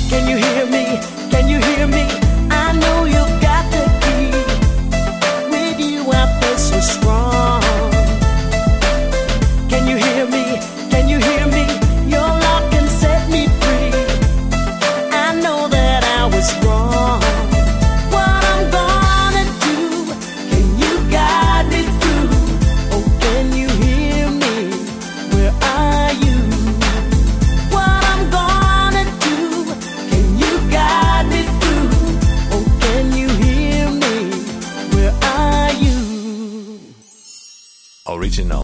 Can you hear me? Can you hear me? I know you've got the key. With you I feel so strong. Can you hear me? Can you hear me? Your love can set me free. I know that I was wrong. What I'm gonna do? Can you guide me through? Oh, can you hear me? Where are you? What I'm gonna do? Can you guide me through? Oh, can you hear me? Where are you? Original.